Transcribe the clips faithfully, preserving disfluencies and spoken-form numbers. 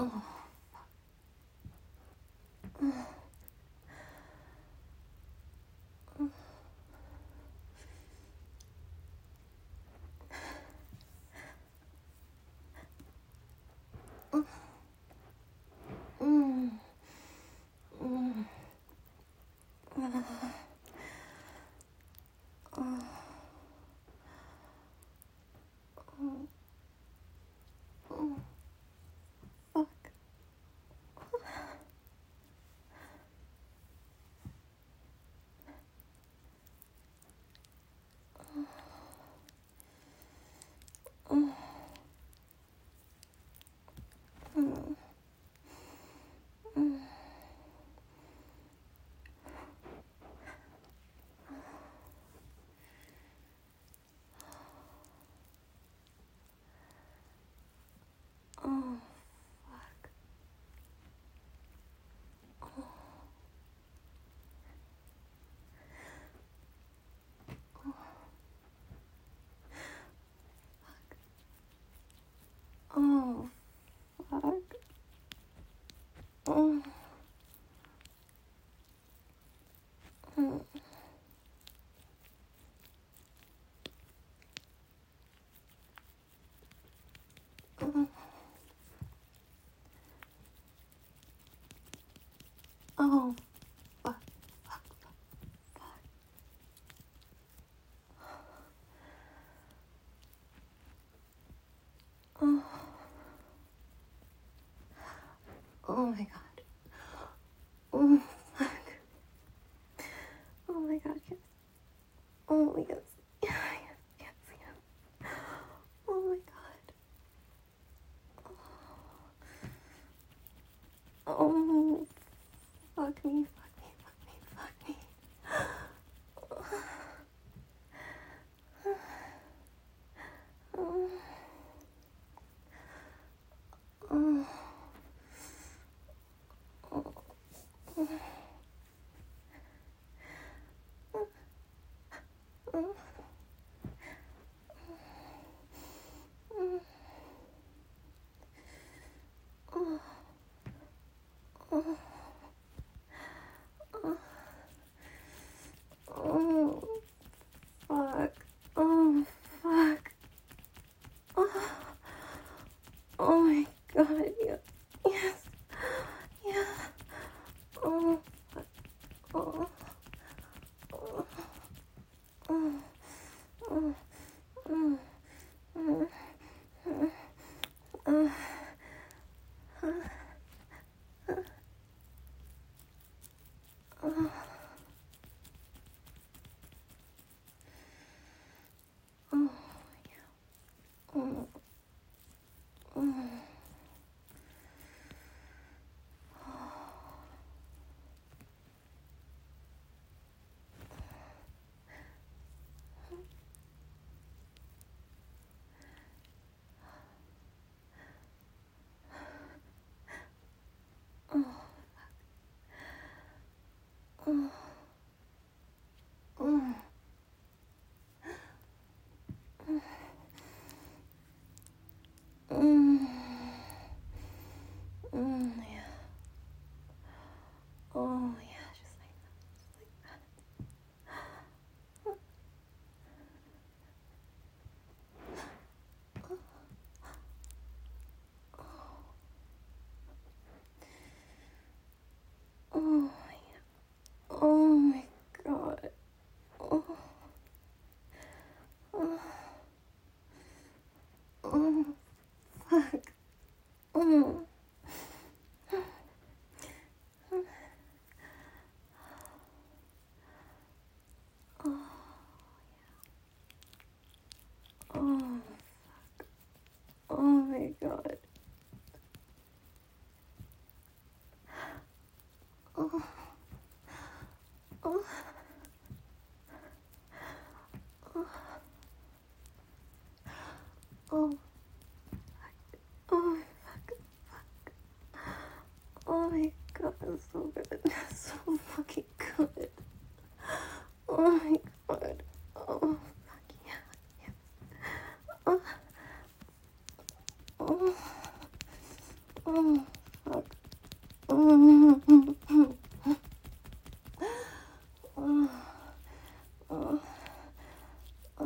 Oh. Oh. Mm. Mm. Oh. Oh. Oh. Fuck. Oh. Mm. Mm. Oh. Fuck. Oh. Oh. Fuck. Oh. Mm. Mm. Oh. Fuck. Fuck. Fuck. Oh. Oh my god. Oh. Fuck. Oh my god. Yes. Oh yes. Yes. Yes. Yes. Oh my god. Oh. Fuck me. Fuck me. Fuck me. Fuck me. Oh. Oh. Oh. Oh. Oh. Oh. Fuck. Oh. Fuck. Oh. Oh my god. Yes. Yes. Yeah. Oh. Fuck. Oh. Oh. Oh. Oh. Oh. Oh. Oh. Oh. Oh. Oh. Oh. Oh. Oh. Mm. Mm. Yeah. Oh yeah, just like that. Just like that. Oh yeah. Oh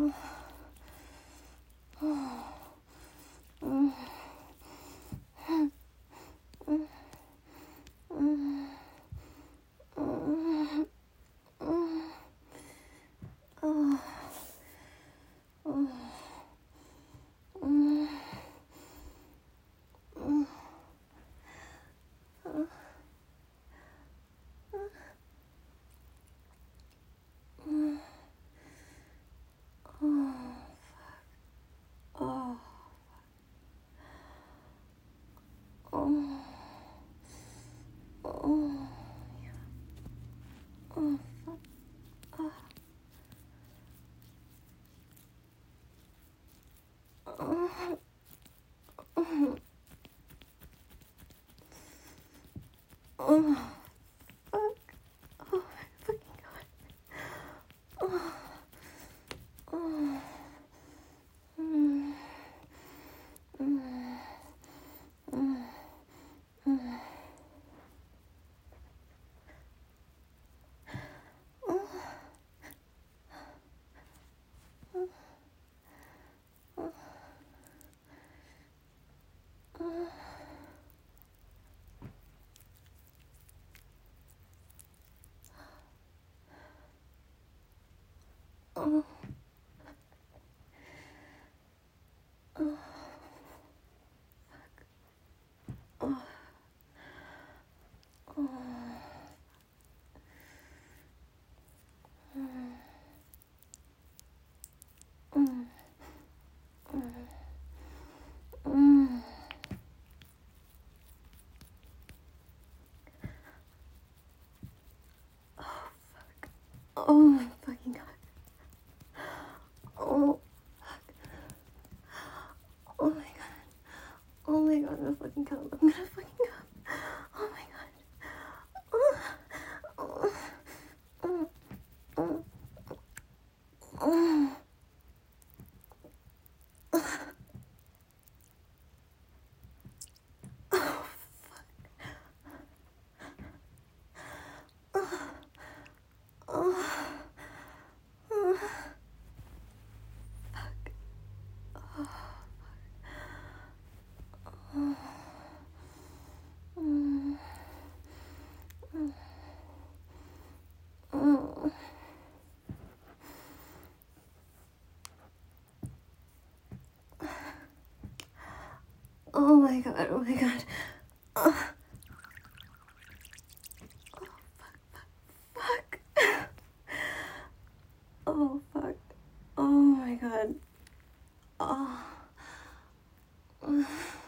Oh, fuck. Oh, my fucking God. Oh. Oh. Mm. Mm. Mm. Mm. Oh. Oh. Oh. Oh. Mm. Mm. Mm. Oh my fucking God. Oh. Oh my God. Oh my God, I'm gonna fucking come. I'm gonna fucking come. Oh my God. Oh. Oh. Oh. Oh. Oh. Oh my God, oh my God. Oh, oh fuck, fuck. Oh fuck. Oh my God. Oh.